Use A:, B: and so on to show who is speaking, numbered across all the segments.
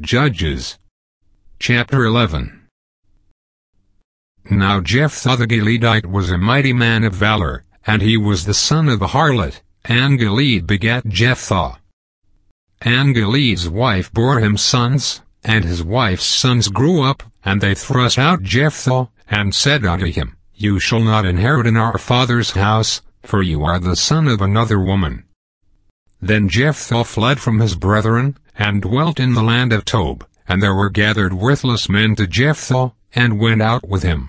A: Judges chapter 11. Now Jephthah the Gileadite was a mighty man of valor, and he was the son of a harlot, and Gilead begat Jephthah. And Gilead's wife bore him sons, and his wife's sons grew up, and they thrust out Jephthah, and said unto him, You shall not inherit in our father's house, for you are the son of another woman. Then Jephthah fled from his brethren, and dwelt in the land of Tob, and there were gathered worthless men to Jephthah, and went out with him.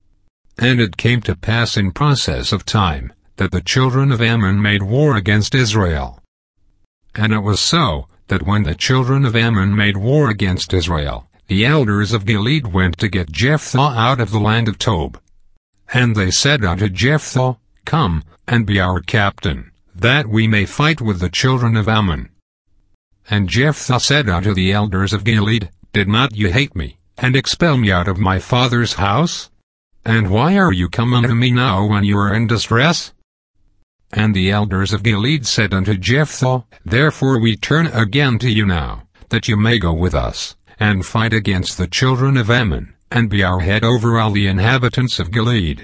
A: And it came to pass in process of time, that the children of Ammon made war against Israel. And it was so, that when the children of Ammon made war against Israel, the elders of Gilead went to get Jephthah out of the land of Tob. And they said unto Jephthah, Come, and be our captain, that we may fight with the children of Ammon. And Jephthah said unto the elders of Gilead, Did not you hate me, and expel me out of my father's house? And why are you come unto me now when you are in distress? And the elders of Gilead said unto Jephthah, Therefore we turn again to you now, that you may go with us, and fight against the children of Ammon, and be our head over all the inhabitants of Gilead.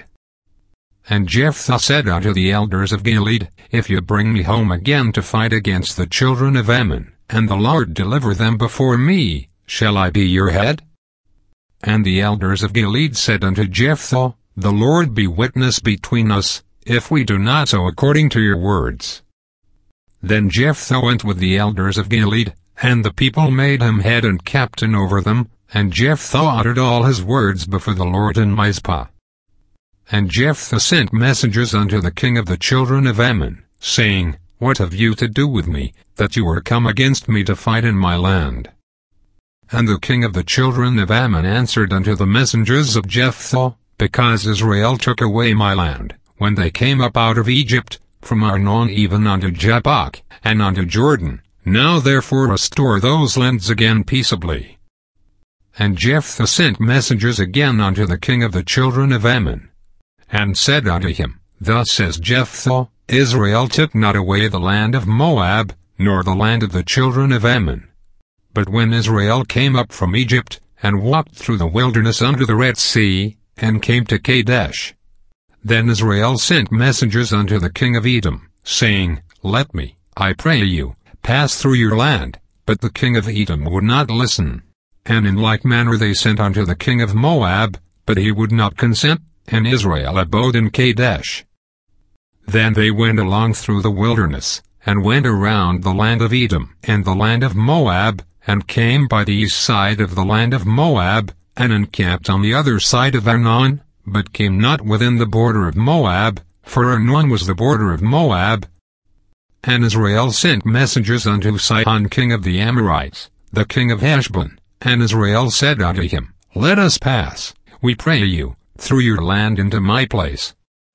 A: And Jephthah said unto the elders of Gilead, If you bring me home again to fight against the children of Ammon, and the Lord deliver them before me, shall I be your head? And the elders of Gilead said unto Jephthah, The Lord be witness between us, if we do not so according to your words. Then Jephthah went with the elders of Gilead, and the people made him head and captain over them, and Jephthah uttered all his words before the Lord in Mizpah. And Jephthah sent messengers unto the king of the children of Ammon, saying, What have you to do with me, that you are come against me to fight in my land? And the king of the children of Ammon answered unto the messengers of Jephthah, Because Israel took away my land, when they came up out of Egypt, from Arnon even unto Jabbok, and unto Jordan. Now therefore restore those lands again peaceably. And Jephthah sent messengers again unto the king of the children of Ammon, and said unto him, Thus says Jephthah, Israel took not away the land of Moab, nor the land of the children of Ammon. But when Israel came up from Egypt, and walked through the wilderness unto the Red Sea, and came to Kadesh, then Israel sent messengers unto the king of Edom, saying, Let me, I pray you, pass through your land. But the king of Edom would not listen. And in like manner they sent unto the king of Moab, but he would not consent, and Israel abode in Kadesh. Then they went along through the wilderness, and went around the land of Edom and the land of Moab, and came by the east side of the land of Moab, and encamped on the other side of Arnon, but came not within the border of Moab, for Arnon was the border of Moab. And Israel sent messengers unto Sihon king of the Amorites, the king of Heshbon, and Israel said unto him, Let us pass, we pray you, through your land into my place.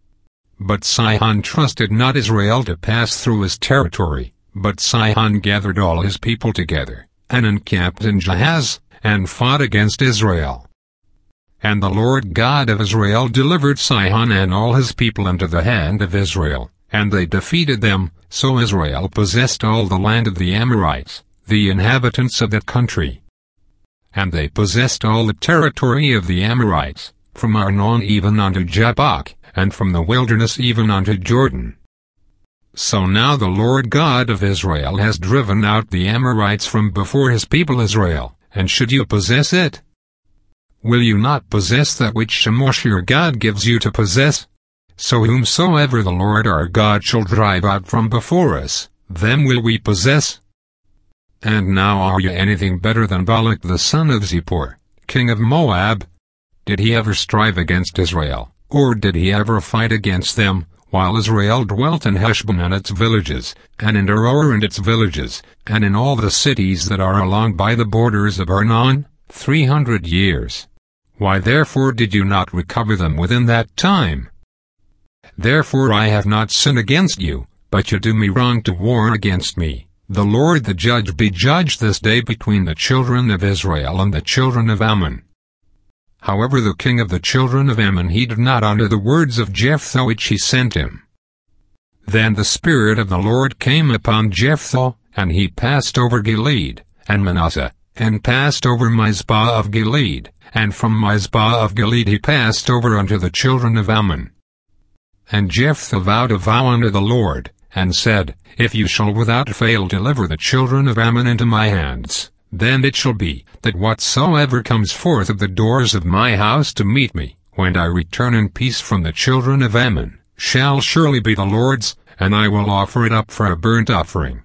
A: But Sihon trusted not Israel to pass through his territory, but Sihon gathered all his people together, and encamped in Jahaz, and fought against Israel. And the Lord God of Israel delivered Sihon and all his people into the hand of Israel, and they defeated them, so Israel possessed all the land of the Amorites, the inhabitants of that country. And they possessed all the territory of the Amorites, from Arnon even unto Jabbok, and from the wilderness even unto Jordan. So now the Lord God of Israel has driven out the Amorites from before his people Israel, and should you possess it? Will you not possess that which Chemosh your God gives you to possess? So whomsoever the Lord our God shall drive out from before us, them will we possess. And now are you anything better than Balak the son of Zippor, king of Moab? Did he ever strive against Israel, or did he ever fight against them, while Israel dwelt in Heshbon and its villages, and in Aroer and its villages, and in all the cities that are along by the borders of Arnon, 300 years? Why therefore did you not recover them within that time? Therefore I have not sinned against you, but you do me wrong to war against me. The Lord the judge be judged this day between the children of Israel and the children of Ammon. However the king of the children of Ammon heeded not unto the words of Jephthah which he sent him. Then the Spirit of the Lord came upon Jephthah, and he passed over Gilead, and Manasseh, and passed over Mizpah of Gilead, and from Mizpah of Gilead he passed over unto the children of Ammon. And Jephthah vowed a vow unto the Lord, and said, If you shall without fail deliver the children of Ammon into my hands, then it shall be, that whatsoever comes forth of the doors of my house to meet me, when I return in peace from the children of Ammon, shall surely be the Lord's, and I will offer it up for a burnt offering.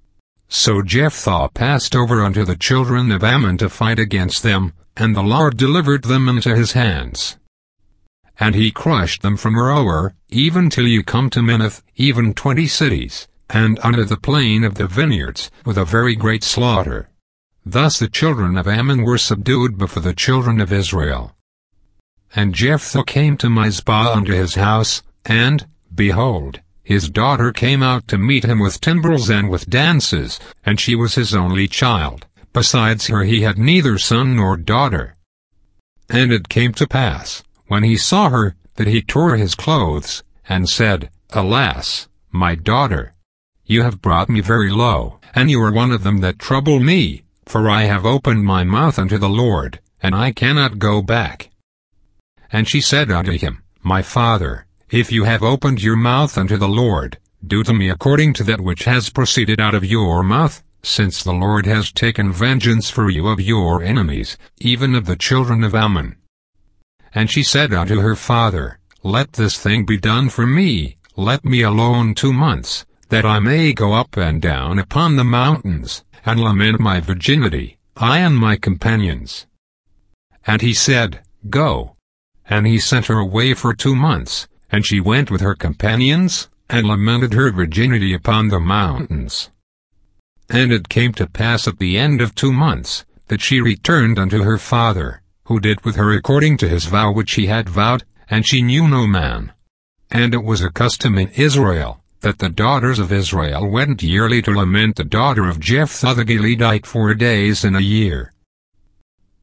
A: So Jephthah passed over unto the children of Ammon to fight against them, and the Lord delivered them into his hands. And he crushed them from Aroer, even till you come to Minnith, even 20 cities, and unto the plain of the vineyards, with a very great slaughter. Thus the children of Ammon were subdued before the children of Israel. And Jephthah came to Mizpah unto his house, and, behold, his daughter came out to meet him with timbrels and with dances, and she was his only child. Besides her he had neither son nor daughter. And it came to pass, when he saw her, that he tore his clothes, and said, Alas, my daughter! You have brought me very low, and you are one of them that trouble me, for I have opened my mouth unto the Lord, and I cannot go back. And she said unto him, My father, if you have opened your mouth unto the Lord, do to me according to that which has proceeded out of your mouth, since the Lord has taken vengeance for you of your enemies, even of the children of Ammon. And she said unto her father, Let this thing be done for me, let me alone 2 months, that I may go up and down upon the mountains, and lament my virginity, I and my companions. And he said, Go. And he sent her away for 2 months, and she went with her companions, and lamented her virginity upon the mountains. And it came to pass at the end of 2 months, that she returned unto her father, who did with her according to his vow which he had vowed, and she knew no man. And it was a custom in Israel, that the daughters of Israel went yearly to lament the daughter of Jephthah the Gileadite 4 days in a year.